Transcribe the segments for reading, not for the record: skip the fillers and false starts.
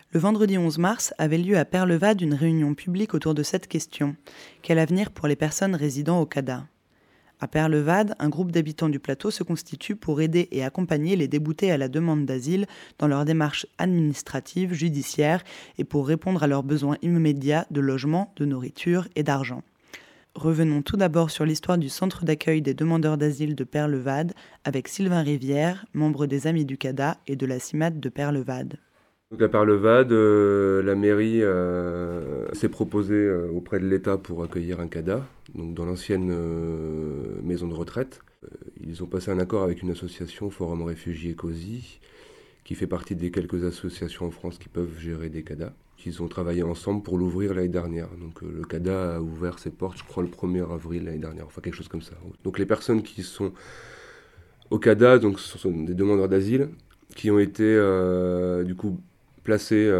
Le vendredi 11 mars avait lieu à Perlevade une réunion publique autour de cette question. Quel avenir pour les personnes résidant au CADA ? À Perlevade, un groupe d'habitants du plateau se constitue pour aider et accompagner les déboutés à la demande d'asile dans leurs démarches administratives, judiciaires et pour répondre à leurs besoins immédiats de logement, de nourriture et d'argent. Revenons tout d'abord sur l'histoire du centre d'accueil des demandeurs d'asile de Perlevade avec Sylvain Rivière, membre des Amis du CADA et de la CIMAD de Perlevade. Donc à Perlevade, la mairie s'est proposée auprès de l'État pour accueillir un CADA, donc dans l'ancienne maison de retraite. Ils ont passé un accord avec une association, Forum Réfugiés COSI, qui fait partie des quelques associations en France qui peuvent gérer des CADA. Ils ont travaillé ensemble pour l'ouvrir l'année dernière. Donc le CADA a ouvert ses portes, je crois, le 1er avril l'année dernière, enfin quelque chose comme ça. Donc les personnes qui sont au CADA, donc ce sont des demandeurs d'asile, qui ont été du coup placés,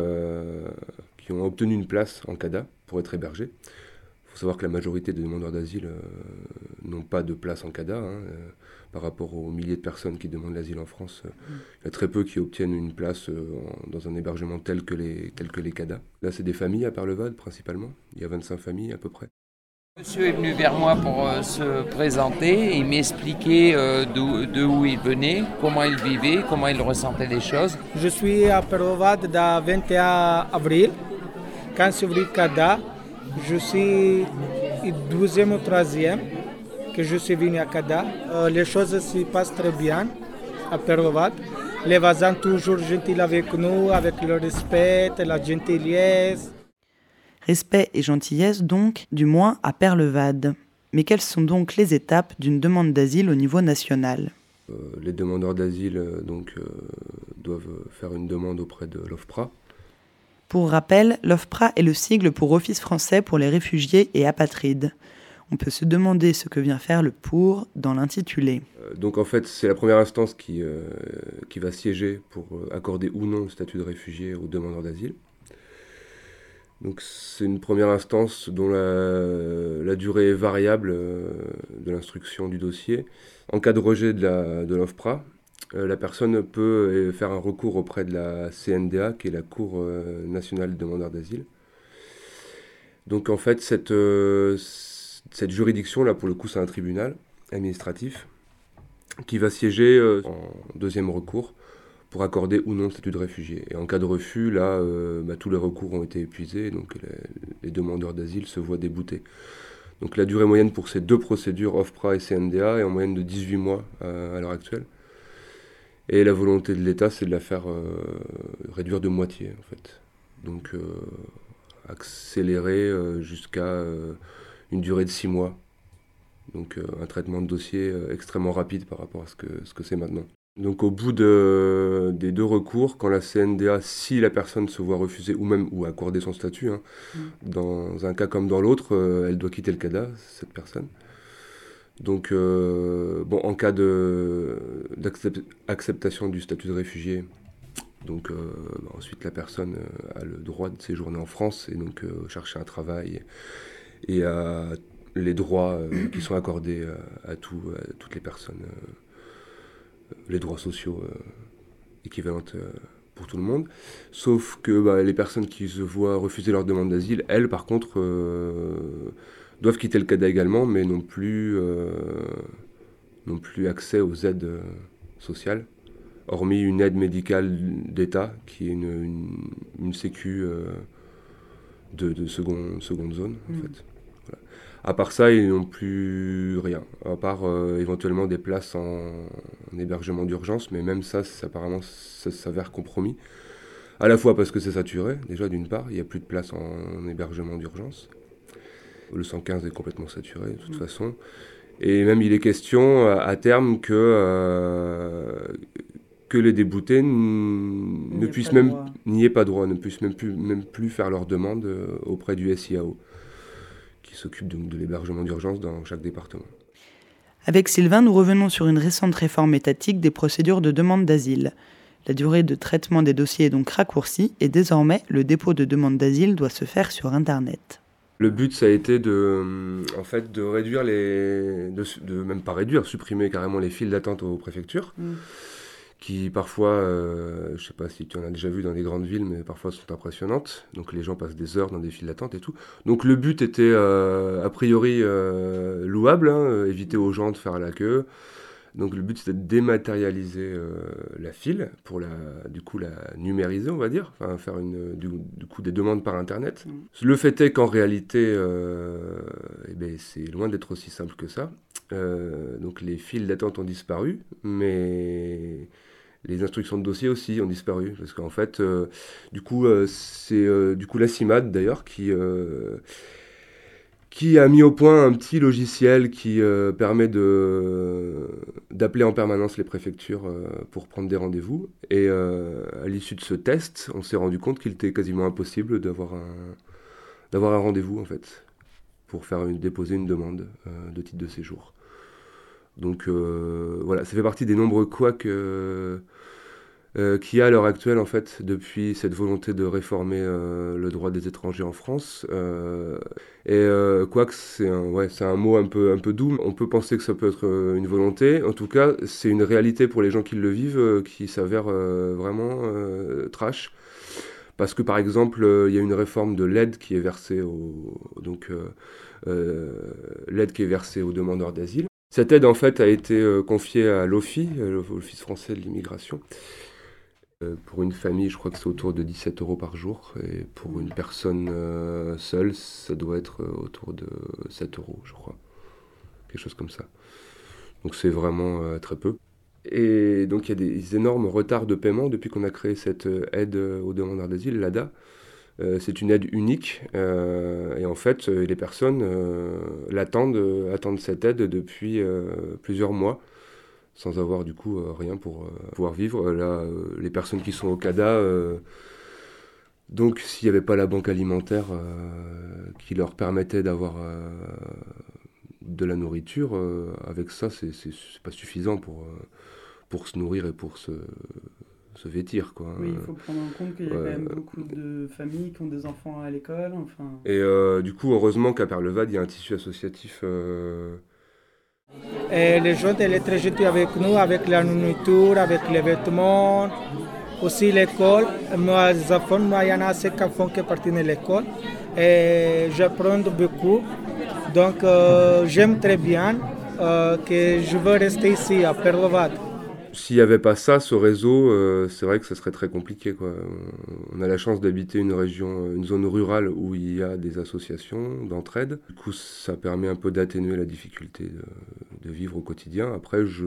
qui ont obtenu une place en CADA pour être hébergés. Il faut savoir que la majorité des demandeurs d'asile n'ont pas de place en CADA. Par rapport aux milliers de personnes qui demandent l'asile en France, il y a très peu qui obtiennent une place dans un hébergement tel que les CADA. Là, c'est des familles à Perlevade principalement. Il y a 25 familles à peu près. Monsieur est venu vers moi pour se présenter et m'expliquer d'où il venait, comment il vivait, comment il ressentait les choses. Je suis à Perlevade le 21 avril. Quand j'ai ouvert CADA, je suis 12e ou 3e que je suis venu à CADA. Les choses se passent très bien à Perlevade. Les voisins toujours gentils avec nous, avec le respect, la gentillesse. Respect et gentillesse donc, du moins à Perlevade. Mais quelles sont donc les étapes d'une demande d'asile au niveau national ? Les demandeurs d'asile doivent faire une demande auprès de l'OFPRA. Pour rappel, l'OFPRA est le sigle pour Office français pour les réfugiés et apatrides. On peut se demander ce que vient faire le pour dans l'intitulé. Donc en fait, c'est la première instance qui va siéger pour accorder ou non le statut de réfugié aux demandeurs d'asile. Donc c'est une première instance dont la durée est variable de l'instruction du dossier. En cas de rejet de l'OFPRA, la personne peut faire un recours auprès de la CNDA, qui est la Cour nationale des demandeurs d'asile. Donc en fait, cette juridiction, là pour le coup c'est un tribunal administratif, qui va siéger en deuxième recours pour accorder ou non le statut de réfugié. Et en cas de refus, là, tous les recours ont été épuisés, donc les demandeurs d'asile se voient déboutés. Donc la durée moyenne pour ces deux procédures, OFPRA et CNDA, est en moyenne de 18 mois à l'heure actuelle. Et la volonté de l'État, c'est de la faire réduire de moitié, en fait. Donc accélérer jusqu'à une durée de 6 mois. Donc un traitement de dossier extrêmement rapide par rapport à ce que c'est maintenant. Donc au bout des deux recours, quand la CNDA, si la personne se voit refuser ou accorder son statut, dans un cas comme dans l'autre, elle doit quitter le CADA, cette personne. Donc en cas d'acceptation du statut de réfugié, donc ensuite la personne a le droit de séjourner en France et donc chercher un travail et à les droits qui sont accordés à toutes les personnes. Les droits sociaux équivalents pour tout le monde, sauf que les personnes qui se voient refuser leur demande d'asile, elles par contre doivent quitter le CADA également, mais n'ont plus accès aux aides sociales, hormis une aide médicale d'État qui est une sécu de seconde zone en fait. À part ça, ils n'ont plus rien, à part éventuellement des places en hébergement d'urgence, mais même ça, apparemment, ça s'avère compromis. À la fois parce que c'est saturé, déjà d'une part, il n'y a plus de place en hébergement d'urgence. Le 115 est complètement saturé, de toute façon. Et même il est question, à terme, que les déboutés n'y aient pas droit, ne puissent même plus faire leur demande auprès du SIAO, qui s'occupe donc de l'hébergement d'urgence dans chaque département. Avec Sylvain, nous revenons sur une récente réforme étatique des procédures de demande d'asile. La durée de traitement des dossiers est donc raccourcie et désormais, le dépôt de demande d'asile doit se faire sur Internet. Le but, ça a été de réduire supprimer carrément les files d'attente aux préfectures, qui parfois, je ne sais pas si tu en as déjà vu dans les grandes villes, mais parfois sont impressionnantes. Donc les gens passent des heures dans des files d'attente et tout. Donc le but était a priori louable, hein, éviter aux gens de faire la queue. Donc le but c'était de dématérialiser la file pour la numériser, on va dire, enfin faire du coup des demandes par internet. Le fait est qu'en réalité, c'est loin d'être aussi simple que ça. Donc les files d'attente ont disparu, mais les instructions de dossier aussi ont disparu, parce qu'en fait, c'est la CIMAD d'ailleurs qui a mis au point un petit logiciel qui permet d'appeler en permanence les préfectures pour prendre des rendez-vous. Et à l'issue de ce test, on s'est rendu compte qu'il était quasiment impossible d'avoir un rendez-vous, en fait, pour déposer une demande de titre de séjour. Donc voilà, ça fait partie des nombreux couacs qu'il y a à l'heure actuelle, en fait, depuis cette volonté de réformer le droit des étrangers en France. Quoique c'est un mot un peu doux, on peut penser que ça peut être une volonté. En tout cas, c'est une réalité pour les gens qui le vivent qui s'avère vraiment trash. Parce que par exemple, il y a une réforme de l'aide qui est versée l'aide qui est versée aux demandeurs d'asile. Cette aide, en fait, a été confiée à l'OFII, l'Office français de l'immigration. Pour une famille, je crois que c'est autour de 17 € par jour. Et pour une personne seule, ça doit être autour de 7 €, je crois. Quelque chose comme ça. Donc c'est vraiment très peu. Et donc il y a des énormes retards de paiement depuis qu'on a créé cette aide aux demandeurs d'asile, l'ADA. C'est une aide unique. Et en fait, les personnes attendent cette aide depuis plusieurs mois, sans avoir du coup rien pour pouvoir vivre. Là, les personnes qui sont au CADA, donc s'il n'y avait pas la banque alimentaire qui leur permettait d'avoir de la nourriture, avec ça, c'est pas suffisant pour se nourrir et pour se vêtir, quoi. Oui, il faut prendre en compte qu'il y a quand même beaucoup de familles qui ont des enfants à l'école. Enfin... Et du coup, heureusement qu'à Perlevad, il y a un tissu associatif... Et les gens de l'étranger étaient avec nous, avec la nourriture, avec les vêtements, aussi l'école. Moi, il y en a 5 enfants qui partent de l'école et j'apprends beaucoup. Donc, j'aime très bien que je veux rester ici, à Perlevad. S'il n'y avait pas ça, ce réseau, c'est vrai que ce serait très compliqué, quoi. On a la chance d'habiter une zone rurale où il y a des associations d'entraide. Du coup, ça permet un peu d'atténuer la difficulté de vivre au quotidien. Après, je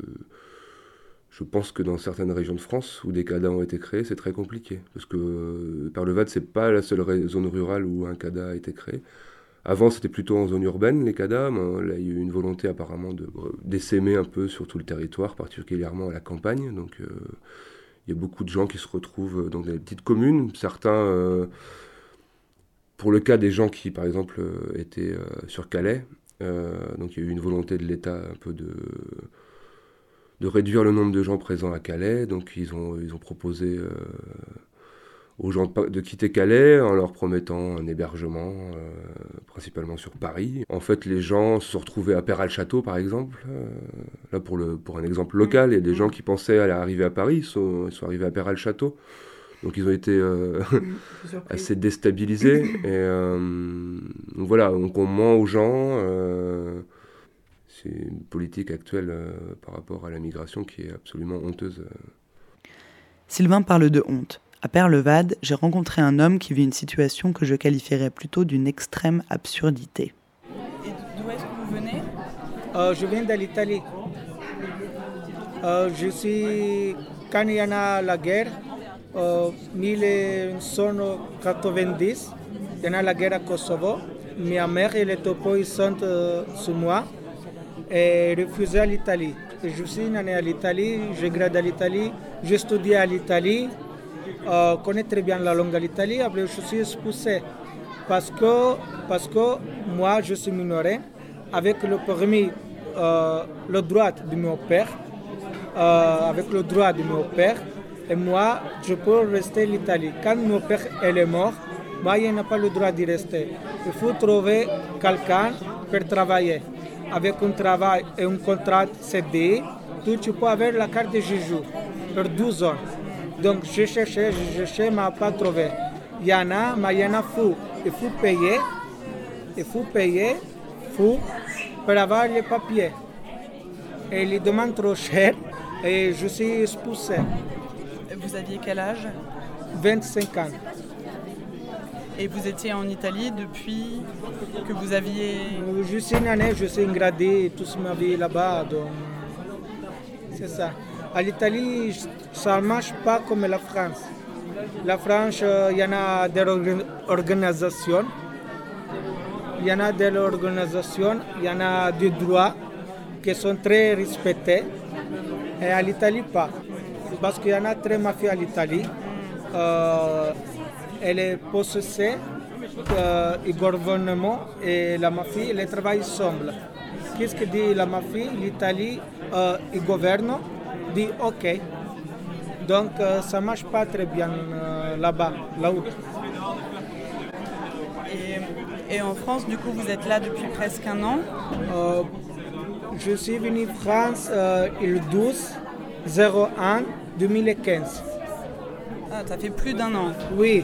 pense que dans certaines régions de France où des CADA ont été créés, c'est très compliqué. Parce que Perlevad, c'est pas la seule zone rurale où un CADA a été créé. Avant, c'était plutôt en zone urbaine, les CADA, mais là, il y a eu une volonté apparemment d'essaimer un peu sur tout le territoire, particulièrement à la campagne. Donc, il y a beaucoup de gens qui se retrouvent dans des petites communes. Certains, pour le cas des gens qui, par exemple, étaient sur Calais, donc il y a eu une volonté de l'État un peu de réduire le nombre de gens présents à Calais. Donc, ils ont proposé... aux gens de quitter Calais en leur promettant un hébergement, principalement sur Paris. En fait, les gens se sont retrouvés à Perral-Château, par exemple. Là, pour un exemple local, il y a des gens qui pensaient aller arriver à Paris, ils sont arrivés à Perral-Château. Donc, ils ont été assez déstabilisés. Et donc, voilà, donc on ment aux gens. C'est une politique actuelle par rapport à la migration qui est absolument honteuse. Sylvain parle de honte. À Perlevad, j'ai rencontré un homme qui vit une situation que je qualifierais plutôt d'une extrême absurdité. Et d'où est-ce que vous venez ? Je viens de l'Italie. Quand il y en a la guerre, 1990, il y en a la guerre à Kosovo. Ma mère et les topos sont sur moi et refusée à l'Italie. Et je suis né à l'Italie, j'ai grandi à l'Italie, j'ai étudié à l'Italie. Connais très bien la langue de l'Italie, après je suis expulsé parce que moi je suis minoré avec le permis, le droit de mon père, et moi je peux rester en Italie. Quand mon père est mort, moi je n'ai pas le droit d'y rester. Il faut trouver quelqu'un pour travailler. Avec un travail et un contrat CDI, tu peux avoir la carte de séjour. pour 12 ans. Donc je cherchais, mais pas trouvé. Il y en a, mais il y en a fou. Il faut payer pour avoir les papiers. Et ils demandent trop cher et je suis expulsé. Vous aviez quel âge? 25 ans. Et vous étiez en Italie depuis que vous aviez... Je suis né, je suis gradé toute ma vie là-bas. Donc c'est ça. À l'Italie, ça ne marche pas comme la France. La France, il y en a des organisations. Il y en a des droits qui sont très respectés. Et à l'Italie, pas. Parce qu'il y en a très mafieux à l'Italie. Elle est possessée, le gouvernement et la mafia, ils travaillent ensemble. Qu'est-ce que dit la mafia? L'Italie, le gouvernement dit OK. Donc ça ne marche pas très bien là-bas, là-haut. Et en France, du coup, vous êtes là depuis presque un an? Je suis venu en France le 12/01/2015. Ah, ça fait plus d'un an. Oui,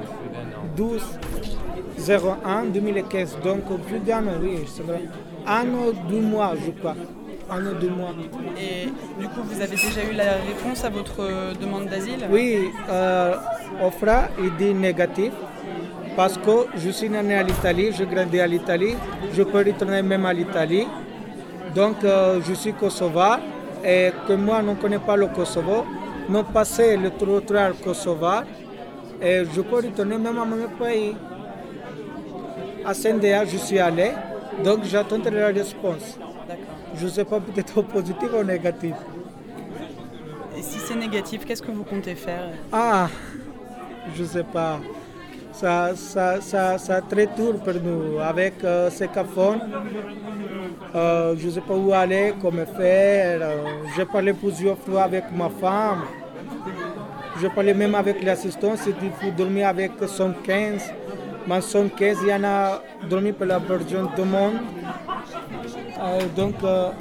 12/01/2015, donc plus d'un an, oui, c'est vrai. 1 ou 2 mois, je crois. 1 ou 2 mois. Et du coup, vous avez déjà eu la réponse à votre demande d'asile? Oui, offre il dit négatif, parce que je suis né à l'Italie, je grandis à l'Italie, je peux retourner même à l'Italie. Donc, je suis kosovar, et que moi, je ne connais pas le Kosovo, non passer le trottoir kosovar, et je peux retourner même à mon pays. À CNDA, je suis allé, donc j'attendrai la réponse. D'accord. Je ne sais pas, peut-être positif ou négatif. Et si c'est négatif, qu'est-ce que vous comptez faire? Ah, je ne sais pas. Ça très dur pour nous. Avec ces cafons, je ne sais pas où aller, comment faire. J'ai parlé plusieurs fois avec ma femme. J'ai parlé même avec l'assistant, il faut dormir avec 115. Mais 115, il y en a dormi pour la version du monde. Donc,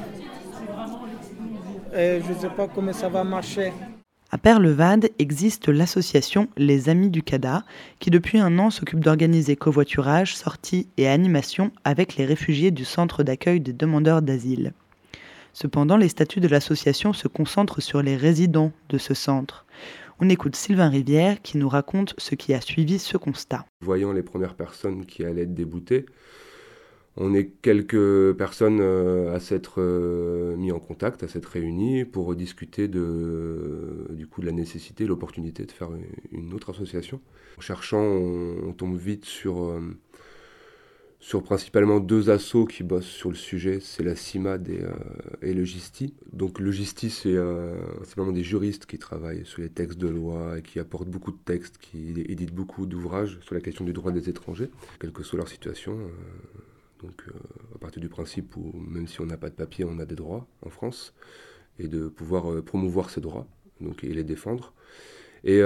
je ne sais pas comment ça va marcher. À Perlevade existe l'association Les Amis du CADA, qui depuis un an s'occupe d'organiser covoiturage, sorties et animations avec les réfugiés du centre d'accueil des demandeurs d'asile. Cependant, les statuts de l'association se concentrent sur les résidents de ce centre. On écoute Sylvain Rivière qui nous raconte ce qui a suivi ce constat. Voyant les premières personnes qui allaient être déboutées, on est quelques personnes à s'être mis en contact, à s'être réunis pour discuter de la nécessité, l'opportunité de faire une autre association. En cherchant, on tombe vite sur principalement 2 assos qui bossent sur le sujet, c'est la CIMAD et le GISTI. Donc le GISTI, c'est vraiment des juristes qui travaillent sur les textes de loi et qui apportent beaucoup de textes, qui éditent beaucoup d'ouvrages sur la question du droit des étrangers, quelle que soit leur situation. Donc à partir du principe où même si on n'a pas de papier, on a des droits en France, et de pouvoir promouvoir ces droits donc, et les défendre. Et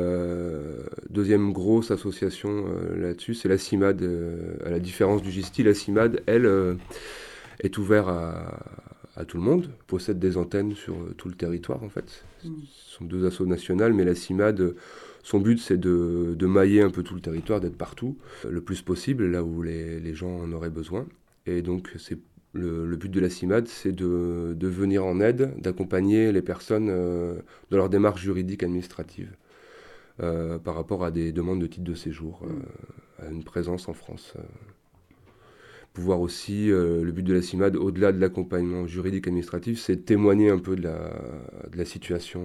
deuxième grosse association là-dessus, c'est la CIMAD. À la différence du GISTI, la CIMAD, elle, est ouverte à tout le monde, possède des antennes sur tout le territoire en fait. Ce sont 2 assos nationales, mais la CIMAD, son but c'est de mailler un peu tout le territoire, d'être partout, le plus possible, là où les gens en auraient besoin. Et donc c'est le but de la CIMAD, c'est de venir en aide, d'accompagner les personnes dans leur démarche juridique administrative par rapport à des demandes de titre de séjour, à une présence en France. Pouvoir aussi, le but de la CIMAD, au-delà de l'accompagnement juridique administratif, c'est de témoigner un peu de la situation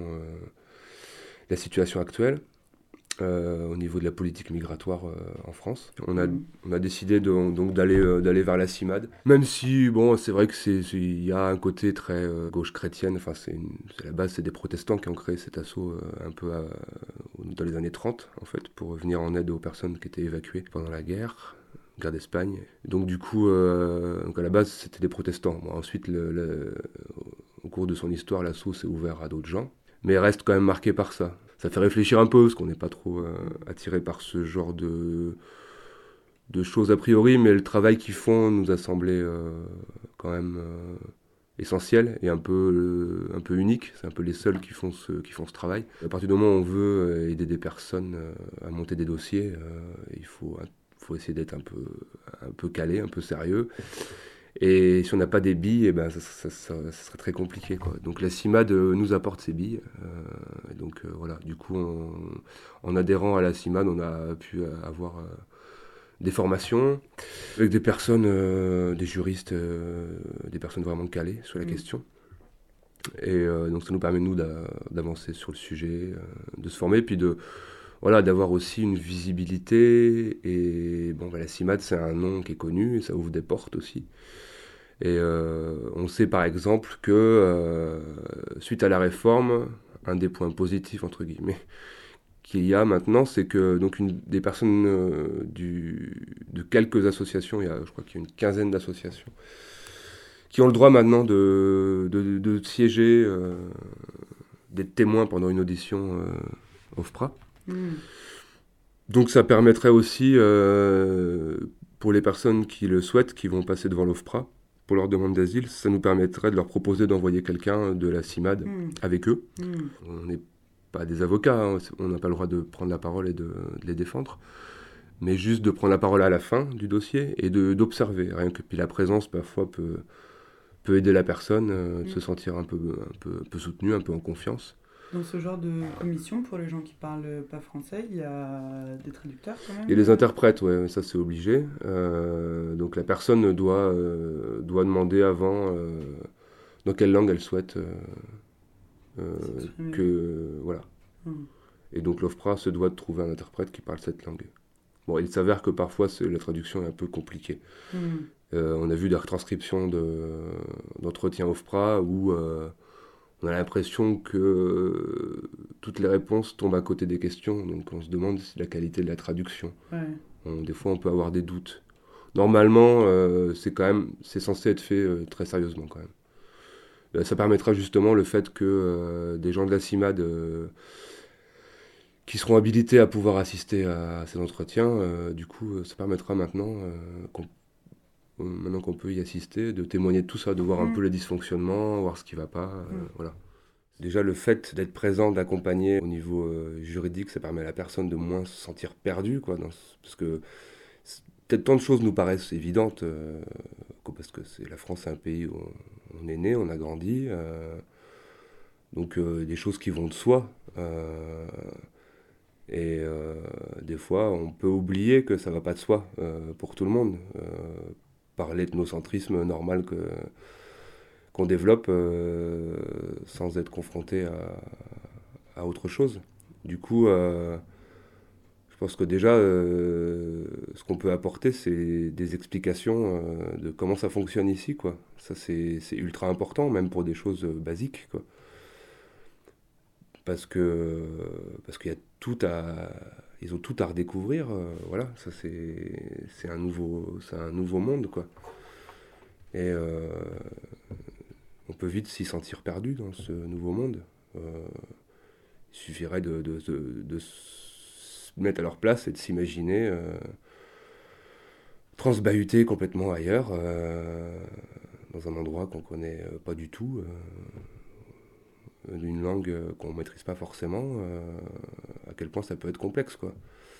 actuelle. Au niveau de la politique migratoire en France. On a décidé donc d'aller vers la CIMAD, même si bon, c'est vrai qu'il y a un côté très gauche chrétienne, enfin à la base c'est des protestants qui ont créé cet assaut un peu dans les années 30 en fait, pour venir en aide aux personnes qui étaient évacuées pendant la guerre d'Espagne. Donc du coup, donc à la base c'était des protestants. Bon, ensuite au cours de son histoire, l'assaut s'est ouvert à d'autres gens, mais reste quand même marqué par ça. Ça fait réfléchir un peu, parce qu'on n'est pas trop attiré par ce genre de choses a priori, mais le travail qu'ils font nous a semblé quand même essentiel et un peu unique. C'est un peu les seuls qui font ce travail. À partir du moment où on veut aider des personnes à monter des dossiers, il faut essayer d'être un peu calé, un peu sérieux. Et si on n'a pas des billes, ça serait très compliqué, quoi. Donc la CIMAD nous apporte ces billes. Voilà, du coup, en adhérant à la CIMAD, on a pu avoir des formations avec des personnes, des juristes, des personnes vraiment calées sur la question. Et donc ça nous permet, nous, d'avancer sur le sujet, de se former, puis d'avoir aussi une visibilité. Et la CIMAD, c'est un nom qui est connu, et ça ouvre des portes aussi. Et on sait par exemple que suite à la réforme, un des points positifs, entre guillemets, qu'il y a maintenant, c'est que donc des personnes de quelques associations, je crois qu'il y a une quinzaine d'associations, qui ont le droit maintenant de siéger, d'être témoins pendant une audition OFPRA. Donc ça permettrait aussi, pour les personnes qui le souhaitent, qui vont passer devant l'OFPRA, pour leur demande d'asile, ça nous permettrait de leur proposer d'envoyer quelqu'un de la CIMAD avec eux. On n'est pas des avocats, hein, on n'a pas le droit de prendre la parole et de les défendre, mais juste de prendre la parole à la fin du dossier et d'observer. Rien que puis la présence, parfois, peut aider la personne de se sentir un peu soutenue, un peu en confiance. Dans ce genre de commission, pour les gens qui parlent pas français, il y a des traducteurs quand même? Il y a des interprètes, ouais, ça c'est obligé. Donc la personne doit demander avant dans quelle langue elle souhaite voilà. Et donc l'OFPRA se doit de trouver un interprète qui parle cette langue. Bon, il s'avère que parfois la traduction est un peu compliquée. On a vu des retranscriptions d'entretiens OFPRA où on a l'impression que toutes les réponses tombent à côté des questions, donc on se demande si la qualité de la traduction. Des fois, on peut avoir des doutes. Normalement, c'est censé être fait très sérieusement quand même. Ça permettra justement le fait que des gens de la CIMAD qui seront habilités à pouvoir assister à ces entretiens, du coup, ça permettra maintenant qu'on peut y assister, de témoigner de tout ça, de voir un peu les dysfonctionnements, voir ce qui ne va pas. Voilà. Déjà, le fait d'être présent, d'accompagner au niveau juridique, ça permet à la personne de moins se sentir perdue, quoi, parce que peut-être tant de choses nous paraissent évidentes, parce que la France, c'est un pays où on est né, on a grandi, donc des choses qui vont de soi. Et des fois, on peut oublier que ça ne va pas de soi pour tout le monde. Par l'ethnocentrisme normal qu'on développe sans être confronté à autre chose. Du coup, je pense que déjà, ce qu'on peut apporter, c'est des explications de comment ça fonctionne ici, quoi. Ça, c'est ultra important, même pour des choses basiques, quoi. Parce qu'il y a ils ont tout à redécouvrir, voilà, ça c'est un nouveau monde, quoi. Et on peut vite s'y sentir perdu dans ce nouveau monde. Il suffirait de se mettre à leur place et de s'imaginer transbahuter complètement ailleurs, dans un endroit qu'on connaît pas du tout, d'une langue qu'on ne maîtrise pas forcément, à quel point ça peut être complexe, quoi.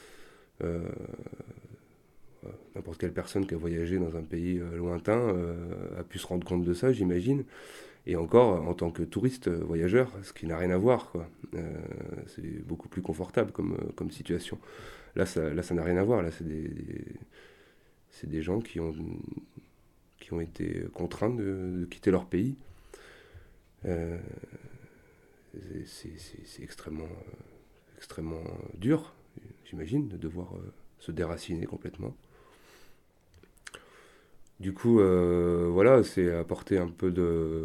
N'importe quelle personne qui a voyagé dans un pays lointain a pu se rendre compte de ça, j'imagine. Et encore, en tant que touriste, voyageur, ce qui n'a rien à voir, quoi. C'est beaucoup plus confortable comme situation. Là, ça n'a rien à voir. Là, c'est des gens qui ont été contraints de quitter leur pays. C'est extrêmement dur, j'imagine, de devoir se déraciner complètement. Du coup, voilà, c'est apporter un peu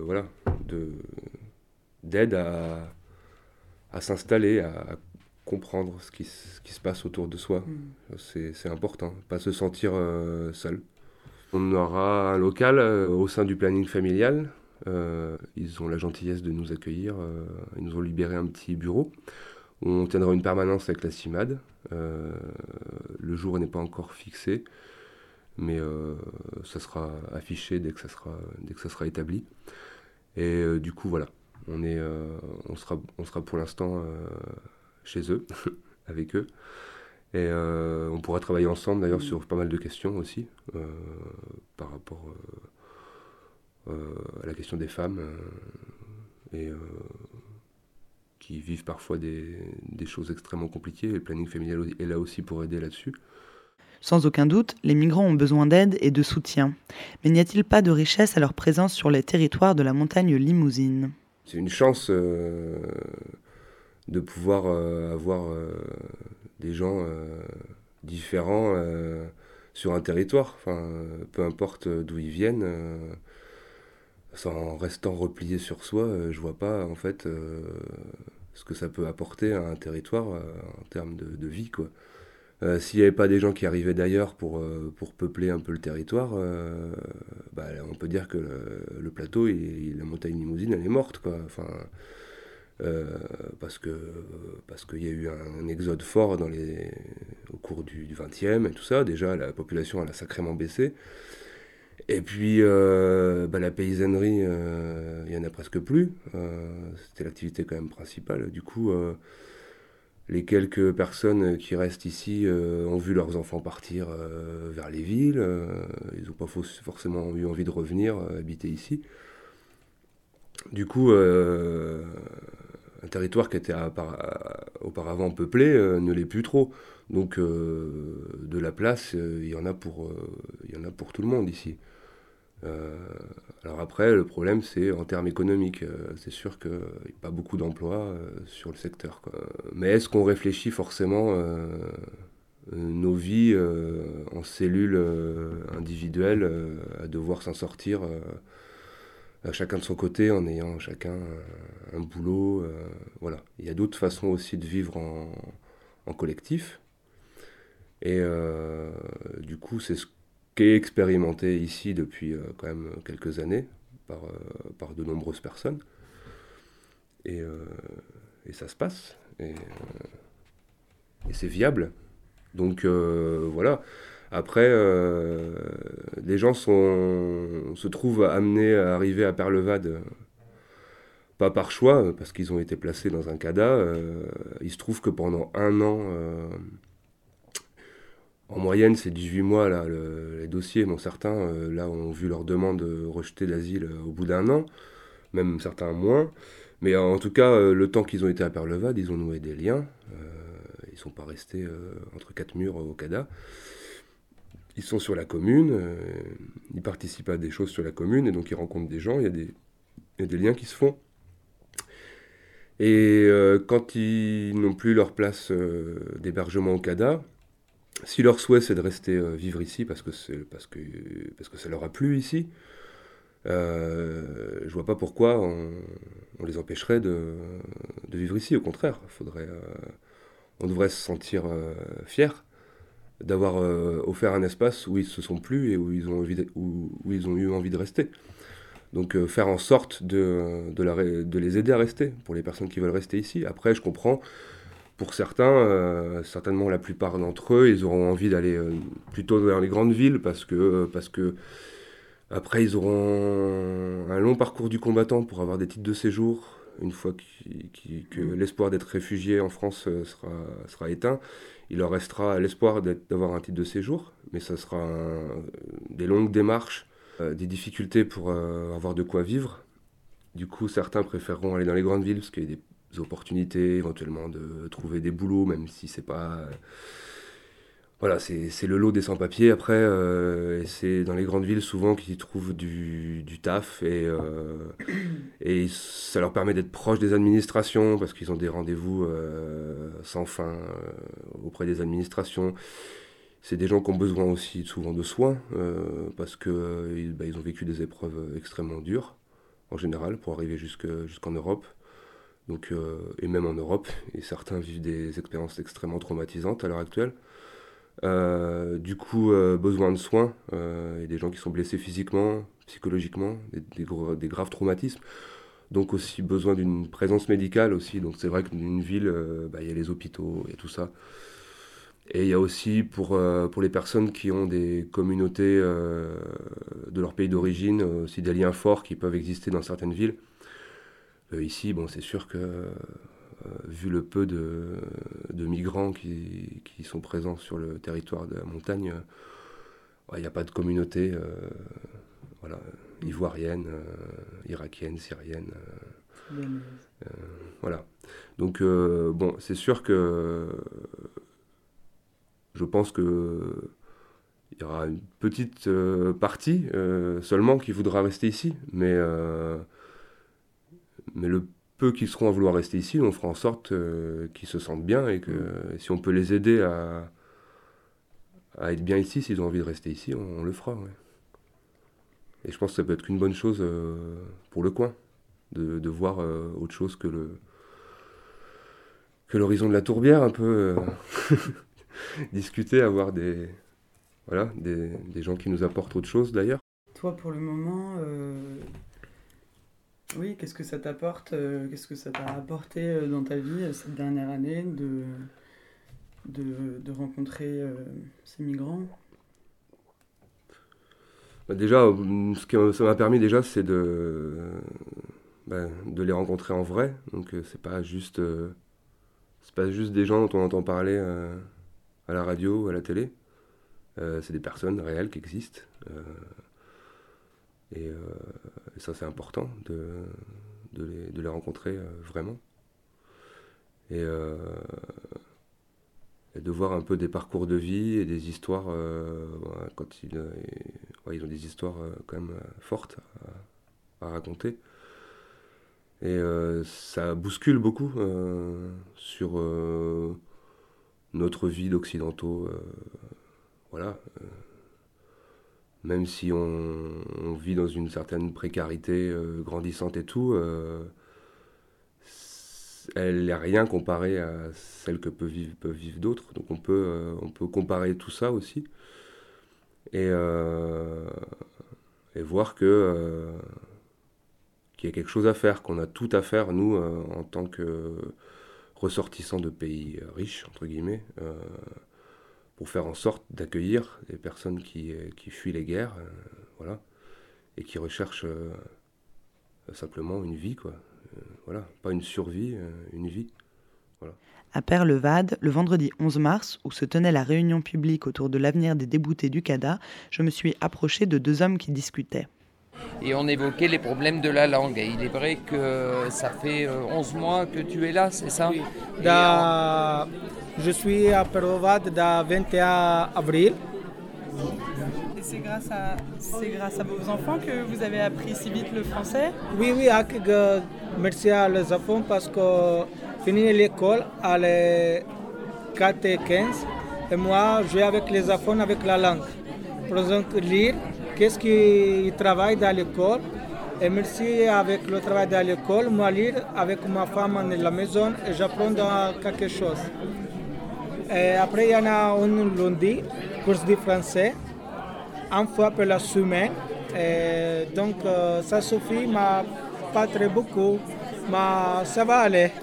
d'aide à s'installer, à comprendre ce qui se passe autour de soi. C'est important, pas se sentir seul. On aura un local au sein du planning familial. Ils ont la gentillesse de nous accueillir. Ils nous ont libéré un petit bureau où on tiendra une permanence avec la CIMAD. Le jour n'est pas encore fixé, mais ça sera affiché dès que ça sera établi. Et du coup, voilà, on sera pour l'instant chez eux, avec eux. Et on pourra travailler ensemble d'ailleurs sur pas mal de questions aussi, par rapport à la question des femmes, qui vivent parfois des choses extrêmement compliquées. Et le planning familial est là aussi pour aider là-dessus. Sans aucun doute, les migrants ont besoin d'aide et de soutien. Mais n'y a-t-il pas de richesse à leur présence sur les territoires de la montagne Limousine ? C'est une chance de pouvoir avoir des gens différents sur un territoire, peu importe d'où ils viennent, en restant replié sur soi, je vois pas en fait ce que ça peut apporter à un territoire en termes de vie, quoi. S'il n'y avait pas des gens qui arrivaient d'ailleurs pour peupler un peu le territoire, on peut dire que le plateau et la montagne Limousine, elle est morte, quoi. Parce qu'il y a eu un exode fort au cours du XXe et tout ça. Déjà, la population elle a sacrément baissé. Et puis, la paysannerie, il n'y en a presque plus. C'était l'activité quand même principale. Du coup, les quelques personnes qui restent ici ont vu leurs enfants partir vers les villes. Ils n'ont pas forcément eu envie de revenir habiter ici. Du coup, un territoire qui était auparavant peuplé ne l'est plus trop. Donc, de la place, il y en a pour tout le monde ici. Alors après, le problème, c'est en termes économiques. C'est sûr qu'il n'y a pas beaucoup d'emplois sur le secteur, quoi. Mais est-ce qu'on réfléchit forcément nos vies en cellules individuelles à devoir s'en sortir chacun de son côté en ayant chacun un boulot, voilà. Il y a d'autres façons aussi de vivre en collectif. Et du coup, c'est ce qui est expérimenté ici depuis quand même quelques années par de nombreuses personnes. Et ça se passe. Et c'est viable. Donc voilà. Après, les gens se trouvent amenés à arriver à Perlevade, pas par choix, parce qu'ils ont été placés dans un CADA. Il se trouve que pendant un an... En moyenne, c'est 18 mois, là, les dossiers. Bon, certains, là, ont vu leur demande rejetée d'asile au bout d'un an, même certains moins. Mais en tout cas, le temps qu'ils ont été à Perlevade, ils ont noué des liens. Ils ne sont pas restés entre quatre murs au CADA. Ils sont sur la commune, ils participent à des choses sur la commune, et donc ils rencontrent des gens, il y a des liens qui se font. Et quand ils n'ont plus leur place d'hébergement au CADA, si leur souhait c'est de rester vivre ici parce que ça leur a plu ici, je vois pas pourquoi on les empêcherait de vivre ici. Au contraire, on devrait se sentir fiers d'avoir offert un espace où ils se sont plu et où ils ont eu envie de rester. Donc faire en sorte de les aider à rester, pour les personnes qui veulent rester ici. Après, je comprends, pour certains, certainement la plupart d'entre eux, ils auront envie d'aller plutôt vers les grandes villes parce que après ils auront un long parcours du combattant pour avoir des titres de séjour. Une fois que l'espoir d'être réfugié en France sera éteint, il leur restera l'espoir d'avoir un titre de séjour, mais ça sera des longues démarches, des difficultés pour avoir de quoi vivre. Du coup, certains préféreront aller dans les grandes villes parce qu'il y a des opportunités, éventuellement de trouver des boulots, même si c'est pas... Voilà, c'est le lot des sans-papiers après, et c'est dans les grandes villes souvent qu'ils trouvent du taf, et ça leur permet d'être proches des administrations, parce qu'ils ont des rendez-vous sans fin auprès des administrations. C'est des gens qui ont besoin aussi souvent de soins, parce qu'ils ont vécu des épreuves extrêmement dures, en général, pour arriver jusqu'en Europe. Donc, et même en Europe, et certains vivent des expériences extrêmement traumatisantes à l'heure actuelle. Du coup, besoin de soins, et des gens qui sont blessés physiquement, psychologiquement, des graves traumatismes. Donc aussi besoin d'une présence médicale aussi. Donc c'est vrai qu'une ville, il y a les hôpitaux, il y a tout ça. Et il y a aussi pour les personnes qui ont des communautés de leur pays d'origine, aussi des liens forts qui peuvent exister dans certaines villes. Ici, bon, c'est sûr que vu le peu de migrants qui sont présents sur le territoire de la montagne, il n'y a pas de communauté voilà, ivoirienne, irakienne, syrienne. Voilà. Donc, bon, c'est sûr que je pense que il y aura une petite partie seulement qui voudra rester ici, mais le peu qui seront à vouloir rester ici, on fera en sorte qu'ils se sentent bien et que si on peut les aider à être bien ici, s'ils ont envie de rester ici, on le fera. Ouais. Et je pense que ça peut être qu'une bonne chose pour le coin, de voir autre chose que l'horizon de la tourbière, un peu discuter, avoir des gens qui nous apportent autre chose d'ailleurs. Toi, pour le moment, oui, qu'est-ce que ça t'apporte, qu'est-ce que ça t'a apporté dans ta vie cette dernière année de rencontrer ces migrants? Déjà, ce que ça m'a permis déjà, c'est de les rencontrer en vrai. Donc c'est pas juste des gens dont on entend parler à la radio ou à la télé. C'est des personnes réelles qui existent. Et ça, c'est important de les rencontrer vraiment. Et de voir un peu des parcours de vie et des histoires, quand ils ont des histoires quand même fortes à raconter. Et ça bouscule beaucoup sur notre vie d'occidentaux. Voilà. Même si on vit dans une certaine précarité grandissante et tout, elle n'est rien comparée à celle que peuvent vivre d'autres. Donc on peut comparer tout ça aussi et voir qu'il y a quelque chose à faire, qu'on a tout à faire, nous, en tant que ressortissants de pays riches, entre guillemets, pour faire en sorte d'accueillir des personnes qui fuient les guerres, voilà, et qui recherchent simplement une vie, quoi. Voilà, pas une survie, une vie. Voilà. À Père-Levade, le vendredi 11 mars, où se tenait la réunion publique autour de l'avenir des déboutés du CADA, je me suis approchée de deux hommes qui discutaient. Et on évoquait les problèmes de la langue. Et il est vrai que ça fait 11 mois que tu es là, c'est ça? Oui. Je suis à Père-Levade le 21 avril. Et c'est grâce à vos enfants que vous avez appris si vite le français? Oui, merci à les enfants parce que fini l'école à les 4h15 et moi je vais avec les enfants avec la langue. Par exemple, lire, qu'est-ce qu'ils travaillent dans l'école. Et merci avec le travail dans l'école, moi lire avec ma femme à la maison et j'apprends quelque chose. Et après, il y en a un lundi, cours de français, une fois par la semaine. Et donc, ça suffit, mais pas très beaucoup, mais ça va aller.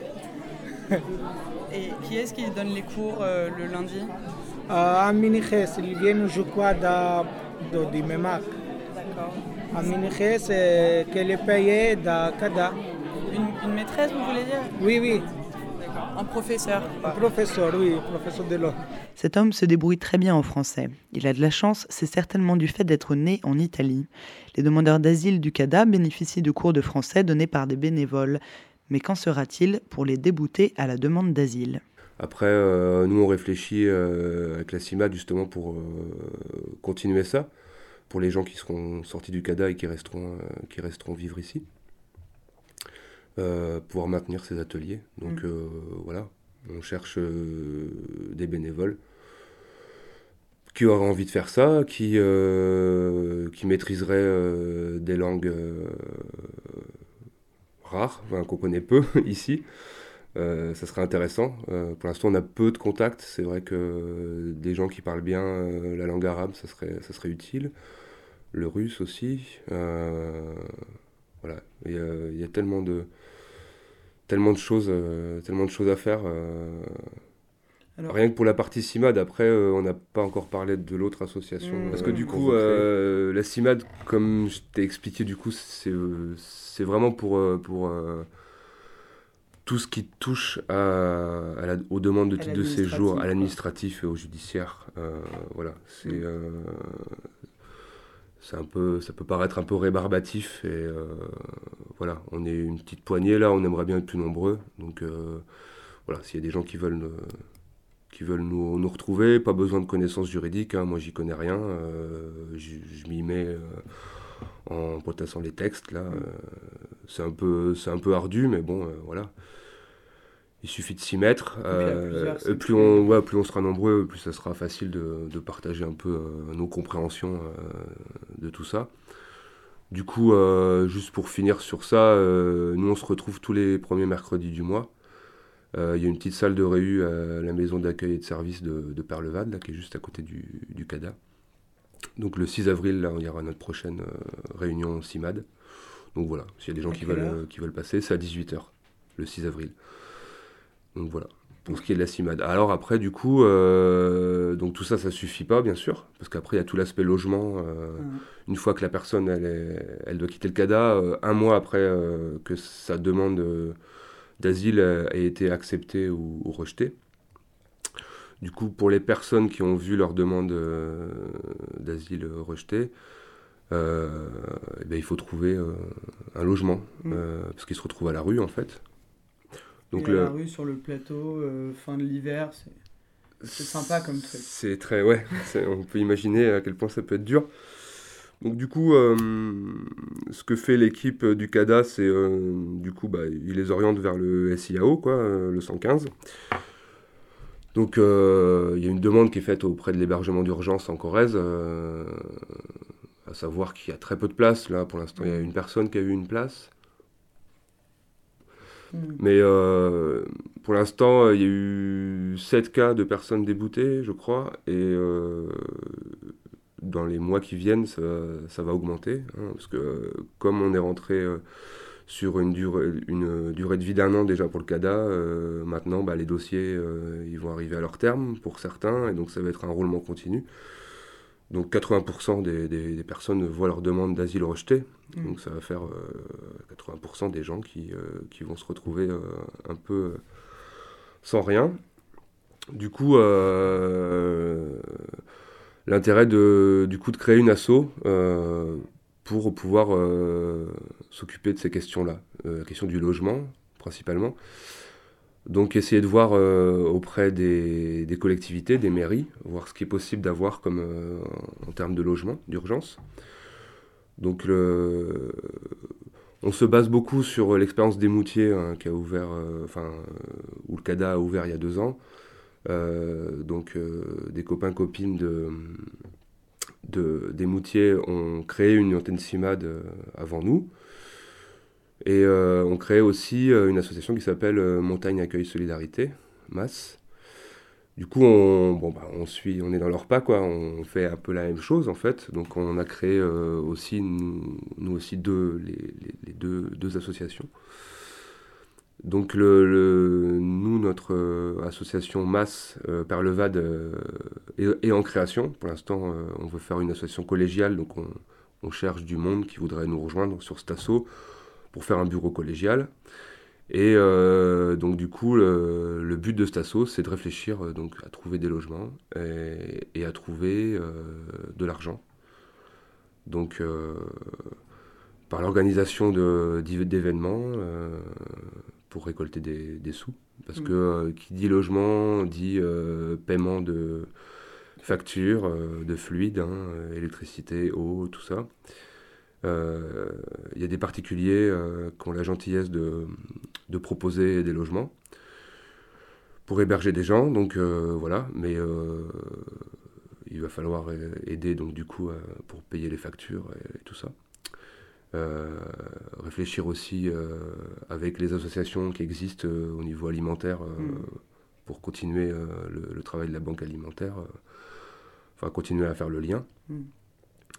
Et qui est-ce qui donne les cours le lundi? À Miniches, ils viennent, je crois, de Memak. D'accord. À Miniches, qu'elle est payée de Kada. Une maîtresse, vous voulez dire? Oui. Un professeur. Un professeur, oui, professeur de langue. Cet homme se débrouille très bien en français. Il a de la chance, c'est certainement du fait d'être né en Italie. Les demandeurs d'asile du CADA bénéficient de cours de français donnés par des bénévoles. Mais qu'en sera-t-il pour les déboutés à la demande d'asile? Après, nous, on réfléchit avec la CIMAD justement pour continuer ça, pour les gens qui seront sortis du CADA et qui resteront vivre ici. Pouvoir maintenir ces ateliers. Donc voilà, on cherche des bénévoles qui auraient envie de faire ça, qui maîtriseraient des langues rares, qu'on connaît peu ici. Ça serait intéressant. Pour l'instant, on a peu de contacts. C'est vrai que des gens qui parlent bien la langue arabe, ça serait utile. Le russe aussi. Voilà, il y a tellement de choses à faire. Alors, Rien que pour la partie CIMAD, après, on n'a pas encore parlé de l'autre association. Parce que du coup, la CIMAD, comme je t'ai expliqué, du coup, c'est vraiment pour tout ce qui touche aux demandes de À titre de séjour, à l'administratif, l'administratif et au judiciaire. Voilà, ça peut paraître un peu rébarbatif. Et voilà, on est une petite poignée là, on aimerait bien être plus nombreux. Donc voilà, s'il y a des gens qui veulent nous retrouver, pas besoin de connaissances juridiques, hein, moi j'y connais rien, je m'y mets en potassant les textes là, c'est un peu ardu, mais bon, voilà. Il suffit de s'y mettre. Et puis Plus on sera nombreux, plus ça sera facile de partager un peu nos compréhensions de tout ça. Du coup, juste pour finir sur ça, nous on se retrouve tous les premiers mercredis du mois. Il y a une petite salle de réu à la maison d'accueil et de service de Perlevade, là, qui est juste à côté du CADA. Donc le 6 avril, là, il y aura notre prochaine réunion CIMAD. Donc voilà, s'il y a des gens qui veulent passer, c'est à 18h, le 6 avril. Donc voilà, pour ce qui est de la CIMAD. Alors après, du coup, donc tout ça suffit pas, bien sûr, parce qu'après, il y a tout l'aspect logement. Une fois que la personne, elle doit quitter le CADA, un mois après que sa demande d'asile a été acceptée ou rejetée. Du coup, pour les personnes qui ont vu leur demande d'asile rejetée, il faut trouver un logement, parce qu'ils se retrouvent à la rue, en fait. Donc la rue sur le plateau, fin de l'hiver, c'est sympa comme truc. C'est très, ouais, on peut imaginer à quel point ça peut être dur. Donc du coup, ce que fait l'équipe du CADA, c'est du coup, il les oriente vers le SIAO, quoi, le 115. Donc il y a une demande qui est faite auprès de l'hébergement d'urgence en Corrèze, à savoir qu'il y a très peu de place. Là, pour l'instant, il y a une personne qui a eu une place. Mais pour l'instant, il y a eu 7 cas de personnes déboutées, je crois, et dans les mois qui viennent, ça va augmenter, hein, parce que comme on est rentré sur une durée de vie d'1 an déjà pour le CADA, maintenant les dossiers ils vont arriver à leur terme pour certains, et donc ça va être un roulement continu. Donc 80% des personnes voient leur demande d'asile rejetée. Donc ça va faire 80% des gens qui vont se retrouver un peu sans rien. Du coup, l'intérêt de créer une asso pour pouvoir s'occuper de ces questions-là. La question du logement, principalement. Donc essayer de voir auprès des collectivités, des mairies, voir ce qui est possible d'avoir comme en termes de logement, d'urgence. Donc on se base beaucoup sur l'expérience des Moutiers, hein, qui a ouvert, où le CADA a ouvert il y a 2 ans. Des copains-copines des Moutiers ont créé une antenne CIMAD avant nous. Et on crée aussi une association qui s'appelle Montagne Accueil Solidarité, MAS. Du coup, on est dans leur pas, quoi. On fait un peu la même chose, en fait. Donc, on a créé aussi, nous aussi, les deux associations. Donc, nous, notre association MAS Perlevade est en création. Pour l'instant, on veut faire une association collégiale. Donc, on cherche du monde qui voudrait nous rejoindre sur cet asso pour faire un bureau collégial. Et donc du coup, le but de cet asso, c'est de réfléchir à trouver des logements et à trouver de l'argent. Donc par l'organisation d'événements pour récolter des sous. Parce que qui dit logement dit paiement de factures, de fluides, électricité, eau, tout ça. Y a des particuliers qui ont la gentillesse de proposer des logements pour héberger des gens, donc voilà, mais il va falloir aider donc du coup pour payer les factures et tout ça. Réfléchir aussi avec les associations qui existent au niveau alimentaire pour continuer le travail de la banque alimentaire, continuer à faire le lien.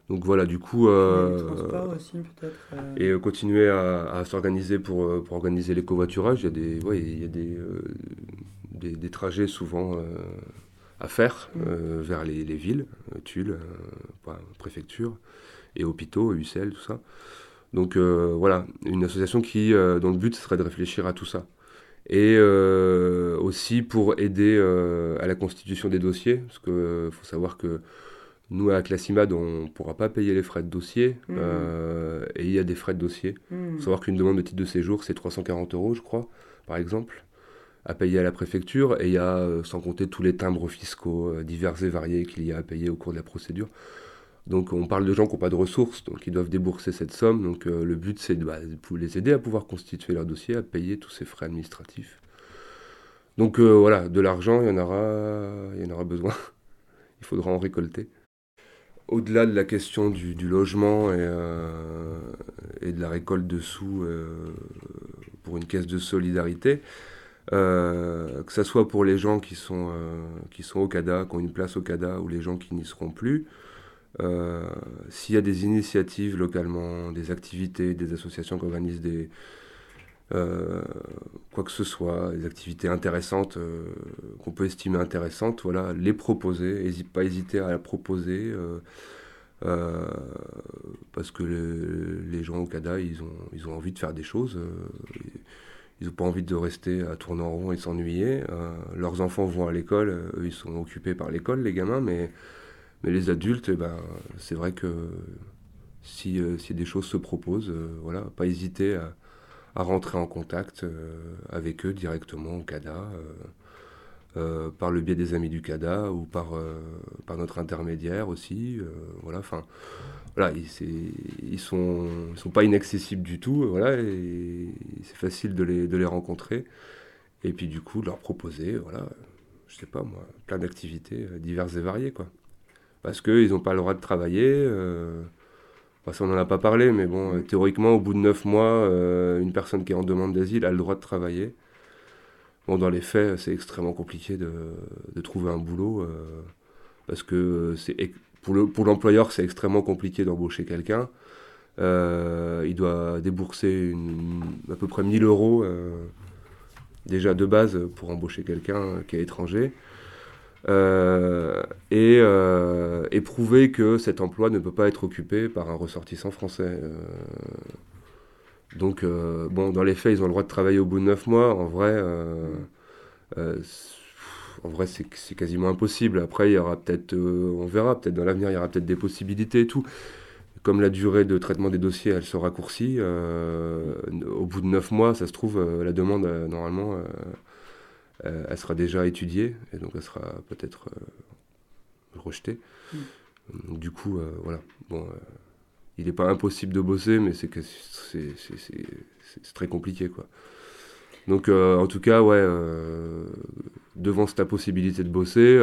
Donc voilà, du coup, Le transport aussi, peut-être. et continuer à s'organiser pour organiser les covoiturages. Il y a des trajets souvent à faire vers les villes, Tulle, préfecture, et hôpitaux, Ussel, tout ça. Donc voilà, une association dont le but serait de réfléchir à tout ça. Et aussi pour aider à la constitution des dossiers, parce qu'il faut savoir que nous, avec la CIMAD, on ne pourra pas payer les frais de dossier, et il y a des frais de dossier. Il faut savoir qu'une demande de titre de séjour, c'est 340 €, je crois, par exemple, à payer à la préfecture, et il y a, sans compter tous les timbres fiscaux divers et variés qu'il y a à payer au cours de la procédure. Donc on parle de gens qui n'ont pas de ressources, donc ils doivent débourser cette somme. Donc le but, c'est de les aider à pouvoir constituer leur dossier, à payer tous ces frais administratifs. Donc voilà, de l'argent, il y en aura besoin. Il faudra en récolter. Au-delà de la question du logement et de la récolte de sous pour une caisse de solidarité, que ce soit pour les gens qui sont au CADA, qui ont une place au CADA, ou les gens qui n'y seront plus, s'il y a des initiatives localement, des activités, des associations qui organisent quoi que ce soit, des activités intéressantes qu'on peut estimer intéressantes, voilà, les proposer, pas hésiter à la proposer, parce que les gens au CADA, ils ont envie de faire des choses, ils n'ont pas envie de rester à tourner en rond et s'ennuyer. Leurs enfants vont à l'école, eux ils sont occupés par l'école, les gamins, mais les adultes, c'est vrai que si des choses se proposent, voilà, pas hésiter à rentrer en contact avec eux directement au CADA, par le biais des amis du CADA ou par notre intermédiaire aussi. Voilà, ils sont pas inaccessibles du tout, voilà, et c'est facile de les rencontrer. Et puis du coup, de leur proposer, voilà, je sais pas moi, plein d'activités diverses et variées, quoi. Parce qu'ils n'ont pas le droit de travailler. Ça, on n'en a pas parlé, mais bon, théoriquement, au bout de 9 mois, une personne qui est en demande d'asile a le droit de travailler. Bon, dans les faits, c'est extrêmement compliqué de trouver un boulot, parce que pour l'employeur, c'est extrêmement compliqué d'embaucher quelqu'un. Il doit débourser à peu près 1 000 € déjà de base pour embaucher quelqu'un qui est étranger. Et prouver que cet emploi ne peut pas être occupé par un ressortissant français. Donc, dans les faits, ils ont le droit de travailler au bout de 9 mois. En vrai, c'est quasiment impossible. Après, il y aura peut-être, on verra, peut-être dans l'avenir, il y aura peut-être des possibilités et tout. Comme la durée de traitement des dossiers, elle se raccourcit, au bout de 9 mois, ça se trouve, la demande, normalement, elle sera déjà étudiée, et donc elle sera peut-être rejetée. Donc, du coup, voilà. Bon, il n'est pas impossible de bosser, mais c'est très compliqué, quoi. Donc, en tout cas, ouais, devant cette possibilité de bosser,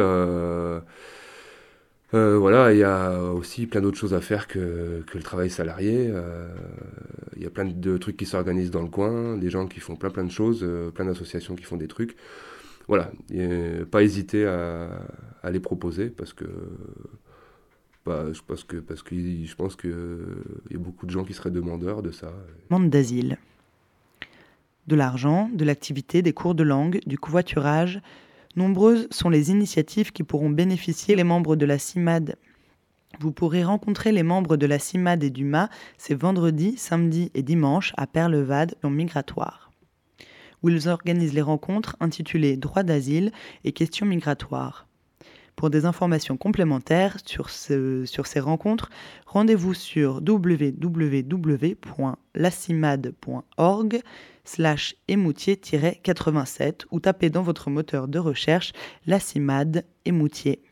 voilà, il y a aussi plein d'autres choses à faire que le travail salarié. Il y a plein de trucs qui s'organisent dans le coin, des gens qui font plein de choses, plein d'associations qui font des trucs. Voilà, pas hésiter à les proposer, parce que je pense qu'il y a beaucoup de gens qui seraient demandeurs de ça. Demande d'asile. De l'argent, de l'activité, des cours de langue, du covoiturage. Nombreuses sont les initiatives qui pourront bénéficier les membres de la CIMAD. Vous pourrez rencontrer les membres de la CIMAD et du MA ces vendredis, samedis et dimanches à Perlevade, en migratoire, où ils organisent les rencontres intitulées « Droit d'asile et questions migratoires ». Pour des informations complémentaires sur ces rencontres, rendez-vous sur www.lacimad.org/émoutier-87 ou tapez dans votre moteur de recherche La CIMAD Émoutier.